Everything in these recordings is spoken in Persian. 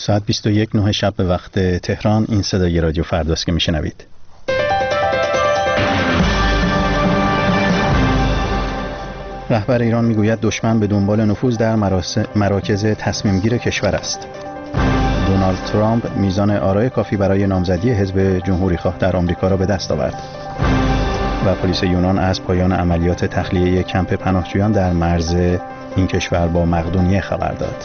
ساعت 21:09 شب به وقت تهران. این صدای رادیو فرداست که میشنوید. رهبر ایران میگوید دشمن به دنبال نفوذ در مراکز تصمیم گیر کشور است. دونالد ترامپ میزان آرای کافی برای نامزدی حزب جمهوری خواه در آمریکا را به دست آورد. و پلیس یونان از پایان عملیات تخلیه کمپ پناهجویان در مرز این کشور با مقدونیه خبر داد.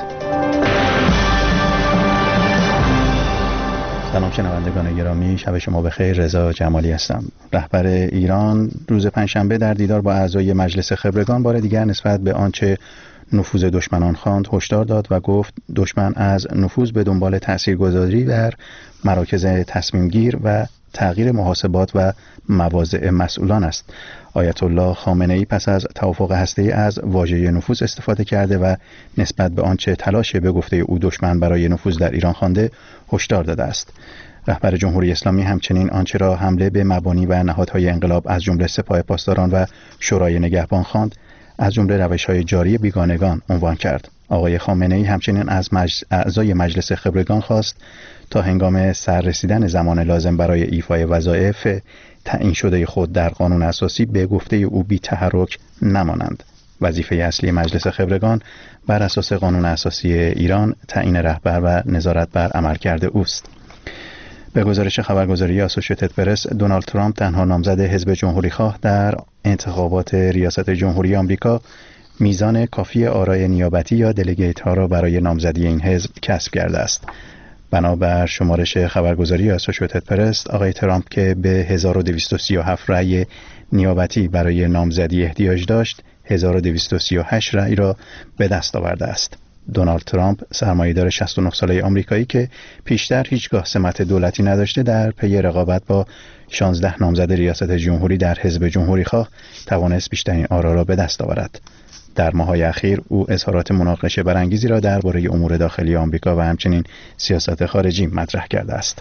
سلام شنوندگان گرامی، شب شما بخیر. رضا جمالی هستم. رهبر ایران روز پنجشنبه در دیدار با اعضای مجلس خبرگان بار دیگر نسبت به آنچه نفوذ دشمنان خواند هشدار داد و گفت دشمن از نفوذ به دنبال تاثیرگذاری در مراکز تصمیم گیر و تغییر محاسبات و مواضع مسئولان است. آیت الله خامنه ای پس از توافق هسته‌ای از واژه نفوذ استفاده کرده و نسبت به آنچه تلاش به گفته او دشمن برای نفوذ در ایران خوانده هشدار داده است. رهبر جمهوری اسلامی همچنین آنچه را حمله به مبانی و نهادهای انقلاب از جمله سپاه پاسداران و شورای نگهبان خواند از جمله روش‌های جاری بیگانگان عنوان کرد. آقای خامنه ای همچنین از اعضای مجلس خبرگان خواست تا هنگام سررسیدن زمان لازم برای ایفای وظایف تعیین شده خود در قانون اساسی به گفته او بی تحرک نمانند. وظیفه اصلی مجلس خبرگان بر اساس قانون اساسی ایران تعیین رهبر و نظارت بر عملکرد اوست. به گزارش خبرگزاری آسوشیتد پرس، دونالد ترامپ تنها نامزد حزب جمهوری خواه در انتخابات ریاست جمهوری آمریکا میزان کافی آرای نیابتی یا دلیگیت ها را برای نامزدی این حزب کسب کرده است. بنابر شمارش خبرگزاری آسوشیتد پرس، آقای ترامپ که به 1237 رأی نیابتی برای نامزدی احتیاج داشت، 1238 رأی را به دست آورده است. دونالد ترامپ سرمایه‌دار 69 ساله آمریکایی که پیشتر هیچگاه سمت دولتی نداشته در پی رقابت با 16 نامزد ریاست جمهوری در حزب جمهوری خواه توانست بیشترین آرا را به دست آورد. در ماه‌های اخیر او اظهارات مناقشه برانگیزی را درباره امور داخلی آمریکا و همچنین سیاست خارجی مطرح کرده است.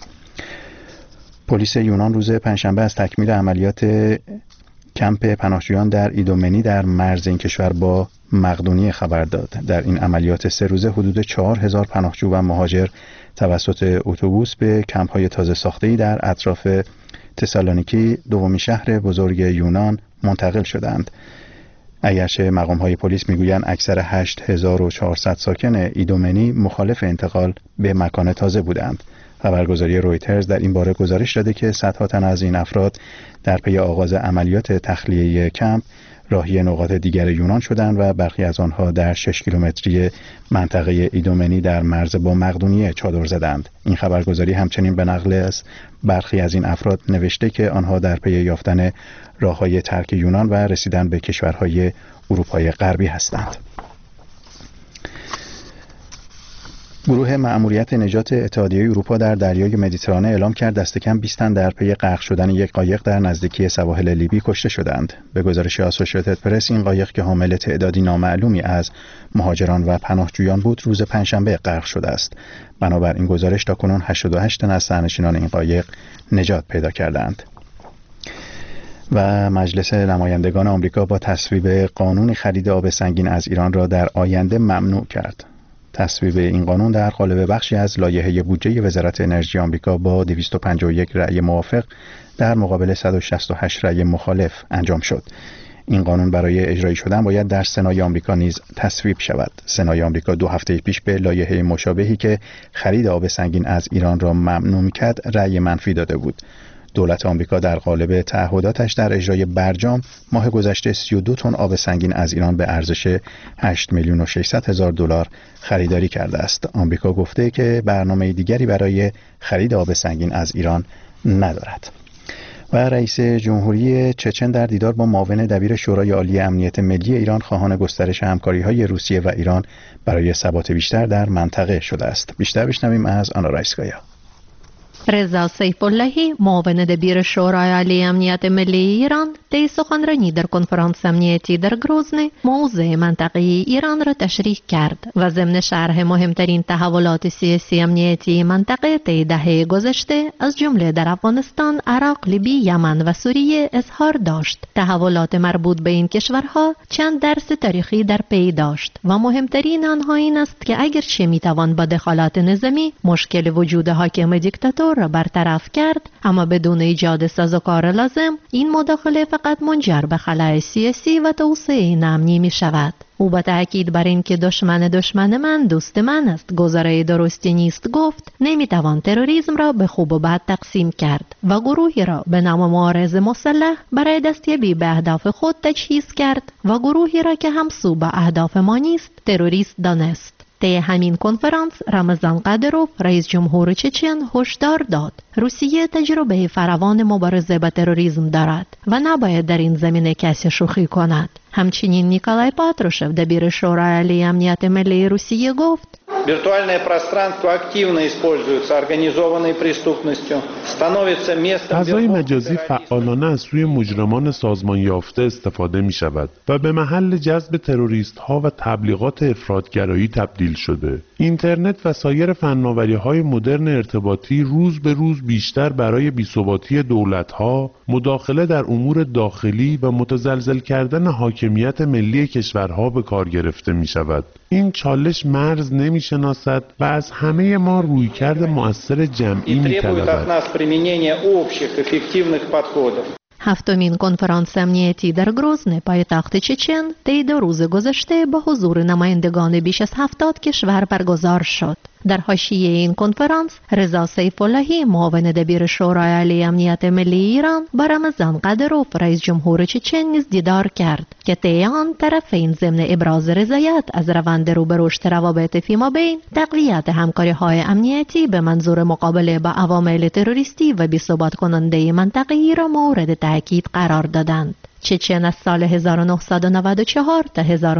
پلیس یونان روز پنجشنبه از تکمیل عملیات کمپ پناهجویان در ایدومنی در مرز این کشور با مقدونیه خبر داد. در این عملیات 3 روزه حدود 4000 پناهجو و مهاجر توسط اتوبوس به کمپ‌های تازه ساخته‌ای در اطراف تسالونیکی، دومین شهر بزرگ یونان، منتقل شدند. اگرچه مقام‌های پلیس میگویند اکثر 8400 ساکن ایدومنی مخالف انتقال به مکان تازه بودند. خبرگزاری رویترز در این باره گزارش داده که صدها تن از این افراد در پی آغاز عملیات تخلیه کمپ راهی نقاط دیگر یونان شدند و برخی از آنها در 6 کیلومتری منطقه ایدومنی در مرز با مقدونیه چادر زدند. این خبرگزاری همچنین به نقل از برخی از این افراد نوشته که آنها در پی یافتن راههای ترک یونان و رسیدن به کشورهای اروپای غربی هستند. گروه مأموریت نجات اتحادیه اروپا در دریای مدیترانه اعلام کرد دست کم 20 تن در پی غرق شدن یک قایق در نزدیکی سواحل لیبی کشته شدند. به گزارش آسوشیتد پرس، این قایق که حامل تعدادی نامعلومی از مهاجران و پناهجویان بود، روز پنجشنبه غرق شده است. بنابر این گزارش تاکنون 88 تن از سرنشینان این قایق نجات پیدا کردند. و مجلس نمایندگان آمریکا با تصویب قانون خرید آب سنگین از ایران را در آینده ممنوع کرد. تصویب این قانون در قالب بخشی از لایحه بودجه وزارت انرژی آمریکا با 251 رأی موافق در مقابل 168 رأی مخالف انجام شد. این قانون برای اجرایی شدن باید در سنای آمریکا نیز تصویب شود. سنای آمریکا 2 هفته پیش به لایحه مشابهی که خرید آب سنگین از ایران را ممنوع می‌کرد رأی منفی داده بود. دولت آمریکا در قالب تعهداتش در اجرای برجام ماه گذشته 32 تن آب سنگین از ایران به ارزش 8,600,000 دلار خریداری کرده است. آمریکا گفته که برنامه دیگری برای خرید آب سنگین از ایران ندارد. و رئیس جمهوری چچن در دیدار با معاون دبیر شورای عالی امنیت ملی ایران خواهان گسترش همکاری‌های روسیه و ایران برای ثبات بیشتر در منطقه شده است. بیشتر بشنویم از آنا رایسکایا. رضا سیف اللهی معاون دبیر شورای عالی امنیت ملی ایران طی سخنرانی در کنفرانس امنیتی در گروزن موضع منطقه ایران را تشریح کرد و ضمن شرح مهمترین تحولات سیاسی امنیتی منطقه طی دهه گذشته از جمله در افغانستان، عراق، لیبی، یمن و سوریه اظهار داشت. تحولات مربوط به این کشورها چند درس تاریخی در پی داشت و مهمترین آنها این است که اگرچه میتوان با دخالت نظامی مشکل وجود حاکم دیکتاتور را برطرف کرد، اما بدون ایجاد سازوکار لازم این مداخله فقط منجر به خلأ سیاسی و توسعه امنی می شود. او با تأکید بر این که دشمن من دوست من است گزاره درستی نیست گفت نمیتوان تروریسم را به خوب و بد تقسیم کرد و گروهی را به نام معارض مسلح برای دستیابی به اهداف خود تجهیز کرد و گروهی را که همسو با اهداف ما نیست تروریست دانست. طی همین کنفرانس رمضان قادروف رئیس جمهور چچن هشدار داد روسیه تجربه فراوان مبارزه با تروریسم دارد و نباید در این زمینه کسی شوخی کند. همچنین نیکولای پاتروشев دبیر شورای عالی امنیت ملی روسیه گفت Виртуальное пространство активно используется организованной преступностью, становится местом فضای مجازی فعالانه از سوی مجرمان سازمان یافته استفاده می شود و به محل جذب تروریست ها و تبلیغات افراطگرایی تبدیل شده. اینترنت و سایر فناوری‌های مدرن ارتباطی روز به روز بیشتر برای بی‌ثباتی دولت‌ها، مداخله در امور داخلی و متزلزل کردن حاکمیت ملی کشورها به کار گرفته می شود. این چالش مرز نمی‌شناسد و از همه ما رویکرد مؤثر جمعی می‌طلبد. هفتمین کنفرانس امنیتی در گروزن پایتخت چچن طی 2 روز گذشته با حضور نمایندگان بیش از 70 کشور برگزار شد. در حاشیه این کنفرانس رضا سیف اللهی معاون دبیر شورای عالی امنیت ملی ایران با رمضان قادروف رئیس جمهور چچن نیز دیدار کرد که طی آن طرفین ضمن ابراز رضایت از روند رو به رشد روابط فیمابین تقویت همکاری‌های امنیتی به منظور مقابله با عوامل تروریستی و بی‌ثبات کننده منطقه‌ای را مورد تاکید قرار دادند. چچن از سال 1994 تا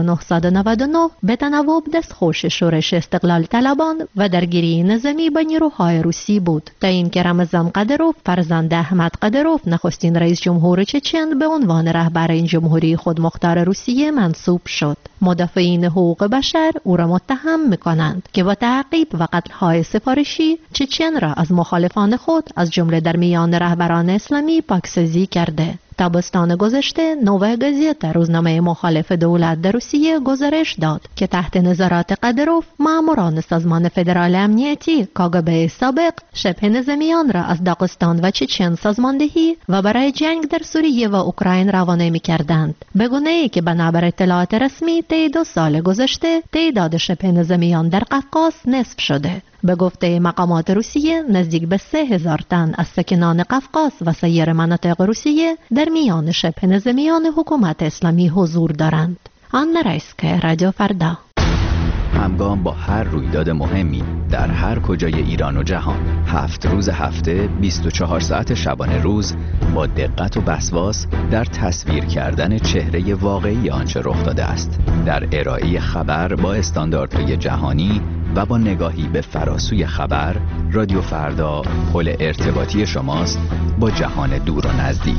1999 به تناوب دستخوش شورش استقلال طلبان و درگیری نظامی با نیروهای روسی بود تا اینکه رمضان قادروف فرزند احمد قادروف نخستین رئیس جمهور چچن به عنوان رهبر این جمهوری خودمختار روسیه منصوب شد. مدافعین حقوق بشر او را متهم می‌کنند که با تعقیب و قتل‌های سفارشی چچن را از مخالفان خود از جمله در میان رهبران اسلامی پاکسازی کرده. تابستان گذشته نووا گازیتا روزنامه مخالف دولت در روسیه گزارش داد که تحت نظارت قادروف ماموران سازمان فدرال امنیتی کاگبه سابق شبه نظامیان را از داغستان و چچن سازماندهی و برای جنگ در سوریه و اوکراین روانه می‌کردند، به گونه‌ای که بنابر اطلاعات رسمی طی 2 سال گذشته تعداد شبه نظامیان در قفقاز نصف شده. به گفته مقامات روسیه نزدیک به 3000 تن از ساکنان قفقاز و سایر مناطق روسیه در میان شبه نظامیان حکومت اسلامی حضور دارند. آن رایسکه، رادیو فردا. همگام با هر رویداد مهمی در هر کجای ایران و جهان، 7 روز هفته 24 ساعت شبانه روز با دقت و وسواس در تصویر کردن چهره واقعی آنچه رخ داده است، در ارائه خبر با استانداردهای جهانی و با نگاهی به فراسوی خبر، رادیو فردا پل ارتباطی شماست با جهان دور و نزدیک.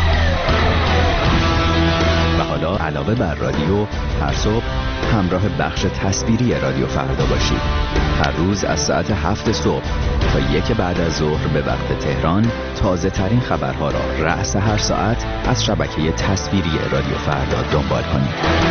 و حالا علاوه بر رادیو، هر صبح همراه بخش تصویری رادیو فردا باشید. هر روز از ساعت 7 صبح تا 1 بعد از ظهر به وقت تهران تازه ترین خبرها را رأس هر ساعت از شبکه تصویری رادیو فردا دنبال کنید.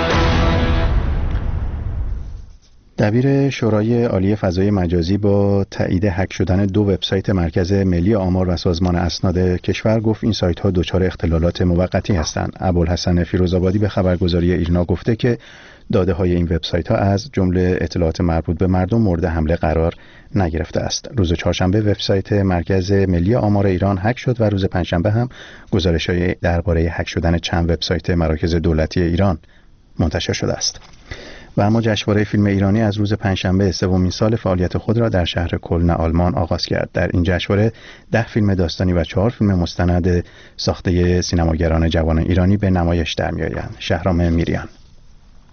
دبیر شورای عالی فضای مجازی با تایید هک شدن 2 وبسایت مرکز ملی آمار و سازمان اسناد کشور گفت این سایت ها دچار اختلالات موقتی هستند. ابوالحسن فیروزآبادی به خبرگزاری ایرنا گفته که داده های این وبسایت ها از جمله اطلاعات مربوط به مردم مورد حمله قرار نگرفته است. روز چهارشنبه وبسایت مرکز ملی آمار ایران هک شد و روز پنجشنبه هم گزارش‌های درباره هک شدن چند وبسایت مراکز دولتی ایران منتشر شده است. و اما جشنواره فیلم ایرانی از روز پنجشنبه 3مین سال فعالیت خود را در شهر کلن آلمان آغاز کرد. در این جشنواره 10 فیلم داستانی و 4 فیلم مستند ساخته سینماگران جوان ایرانی به نمایش در می‌آیند. شهرام میریان.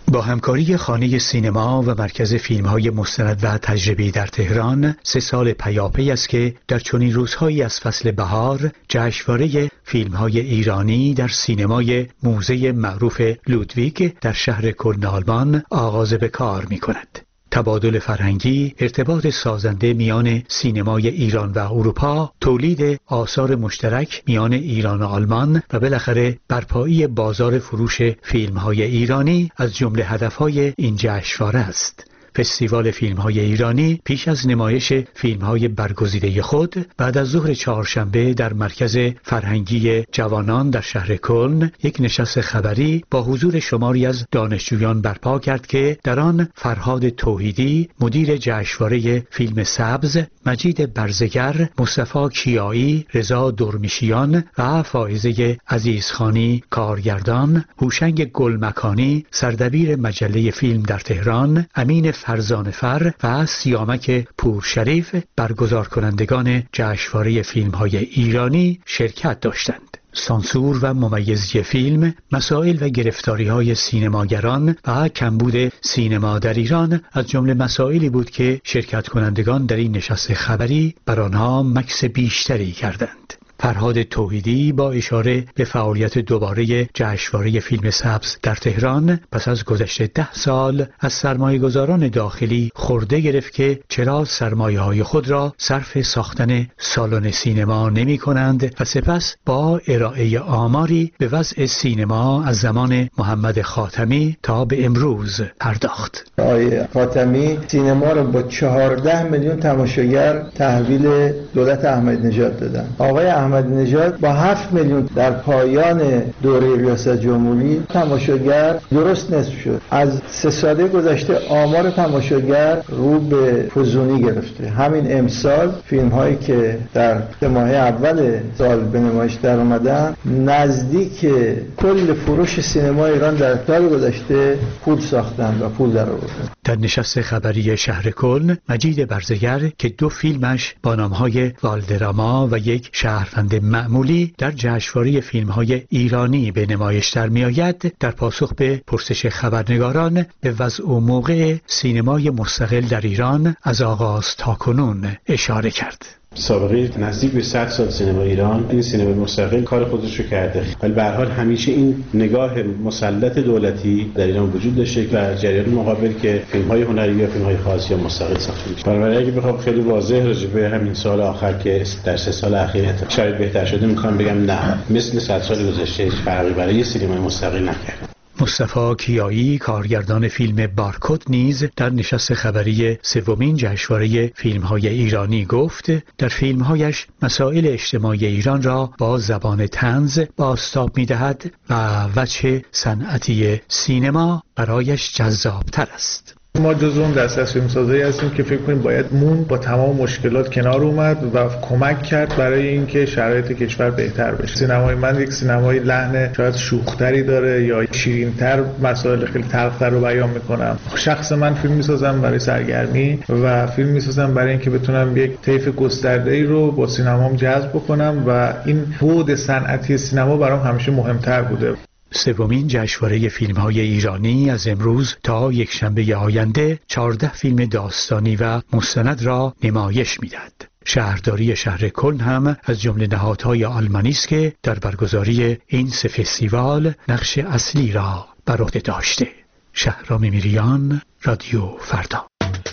با همکاری خانه سینما و مرکز فیلم‌های مستند و تجربی در تهران 3 سال پیاپی است که در چنین روزهایی از فصل بهار جشنواره فیلم‌های ایرانی در سینمای موزه معروف لودویگ در شهر کلن آلمان آغاز به کار می‌کند. تبادل فرهنگی، ارتباط سازنده میان سینمای ایران و اروپا، تولید آثار مشترک میان ایران و آلمان و بالاخره برپایی بازار فروش فیلم‌های ایرانی از جمله هدف‌های این جشنواره است. فستیوال فیلم‌های ایرانی پیش از نمایش فیلم‌های برگزیده خود بعد از ظهر چهارشنبه در مرکز فرهنگی جوانان در شهر کلن یک نشست خبری با حضور شماری از دانشجویان برپا کرد که در آن فرهاد توحیدی مدیر جشنواره فیلم سبز، مجید برزگر، مصطفی کیایی، رضا درمیشیان و فائزه عزیزخانی کارگردان، هوشنگ گلمکانی سردبیر مجله فیلم در تهران، امین فرزانفر و سیامک پورشریف برگزار کنندگان جشنواره فیلم‌های ایرانی شرکت داشتند. سانسور و ممیزی فیلم، مسائل و گرفتاری‌های سینماگران و کمبود سینما در ایران از جمله مسائلی بود که شرکت کنندگان در این نشست خبری بر آنها مکث بیشتری کردند. فرهاد توحیدی با اشاره به فعالیت دوباره جشنواره فیلم سبز در تهران پس از گذشت 10 سال از سرمایه‌گذاران داخلی خورده گرفت که چرا سرمایه‌های خود را صرف ساختن سالن سینما نمی کنند و سپس با ارائه آماری به وضع سینما از زمان محمد خاتمی تا به امروز پرداخت. آقای خاتمی سینما را با 14 میلیون تماشاگر تحویل دولت احمدی نژاد دادن. آقای احمدی نژاد با 7 میلیون در پایان دوره ریاست جمهوری تماشاگر درست نصف شد. از 3 ساله گذشته آمار تماشاگر رو به فزونی گرفته. همین امسال فیلم هایی که در 3 ماه اول سال به نمایش در اومدن نزدیک کل فروش سینما ایران در سال گذشته پول ساختن و پول در آوردن. در نشست خبری شهر کلن مجید برزگر که 2 فیلمش با نامهای والدراما و یک شهروند معمولی در جشنواره فیلم‌های ایرانی به نمایش در می‌آید، در پاسخ به پرسش خبرنگاران به وضع و موقع سینمای مستقل در ایران از آغاز تا کنون اشاره کرد. سابقه نزدیک به 100 سال سینما ایران این سینما مستقل کار خودش رو کرده، ولی به هر حال همیشه این نگاه مسلط دولتی در ایران وجود داشته و جریان مقابل که فیلم‌های هنری یا فیلم‌های خاص یا مستقل ساخته میشه. بنابراین اگه بخوام خیلی واضح راجع به همین سال آخر که در 3 سال اخیر شاید بهتر شده میخوام بگم نه، مثل 100 سال گذشته هیچ فرقی برای سینما مستقل نکرد. مصطفی کیایی کارگردان فیلم بارکد نیز در نشست خبری 3مین جشنواره فیلم‌های ایرانی گفت در فیلم‌هایش مسائل اجتماعی ایران را با زبان طنز بازتاب می‌دهد و وجه صنعتی سینما برایش جذاب‌تر است. ما جزو اون دسته از فیلمسازایی هستیم که فکر کنیم باید با تمام مشکلات کنار اومد و کمک کرد برای اینکه شرایط کشور بهتر بشه. سینمای من یک سینمای لحن شاید شوخ‌تری داره یا شیرین‌تر، مسائل خیلی تلخ‌تر رو بیان می‌کنم. شخص من فیلم می‌سازم برای سرگرمی و فیلم می‌سازم برای اینکه بتونم یک طیف گسترده‌ای رو با سینمام جذب بکنم و این بعد صنعتی سینما برام همیشه مهمتر بوده. 3مین جشنواره فیلم‌های ایرانی از امروز تا یکشنبه آینده 14 فیلم داستانی و مستند را نمایش می‌دهد. شهرداری شهر کلن هم از جمله نهادهای آلمانی است که در برگزاری این 3 فستیوال نقش اصلی را بر عهده داشته. شهرام میریان، رادیو فردا.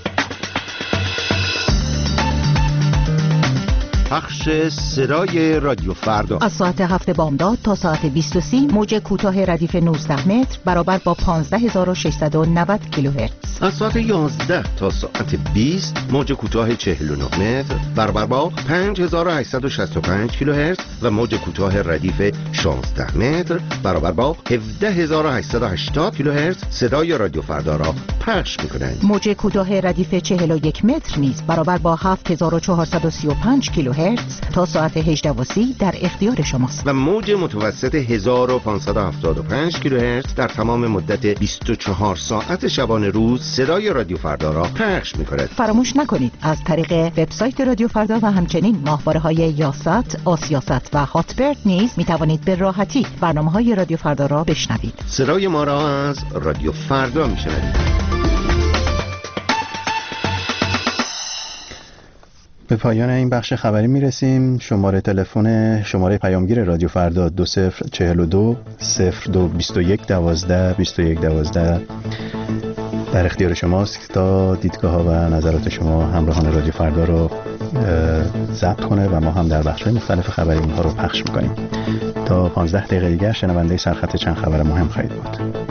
پخش صدای رادیو فردا از ساعت 7 بامداد تا ساعت 20:30 موج کوتاه ردیف 19 متر برابر با 15690 کیلوهرتز. از ساعت 11 تا ساعت 20 موج کوتاه 49 متر برابر با 5865 کیلوهرتز و موج کوتاه ردیف 16 متر برابر با 17880 کیلوهرتز صدای رادیو فردا را پخش می‌کنند. موج کوتاه ردیف 41 متر نیز برابر با 7435 کیلوهرتز هرتز تا ساعت 18:30 در اختیار شماست. و موج متوسط 1575 کیلوهرتز در تمام مدت 24 ساعت شبانه روز صدای رادیو فردا را پخش می‌کند. فراموش نکنید از طریق وبسایت رادیو فردا و همچنین ماهواره‌های یاست، آسیاست و هاتبرد نیز می‌توانید به راحتی برنامه‌های رادیو فردا را بشنوید. صدای ما را از رادیو فردا می‌شنوید. به پایان این بخش خبری میرسیم. شماره تلفن شماره پیامگیر رادیو فردا 2042 0221 12 21 12 در اختیار شماست تا دیدگاه ها و نظرات شما همراهان رادیو فردا رو ضبط کنه و ما هم در بخش‌های مختلف خبری اینها رو پخش میکنیم. تا 15 دقیقه دیگر شنونده سرخط چند خبر مهم خواهید بود.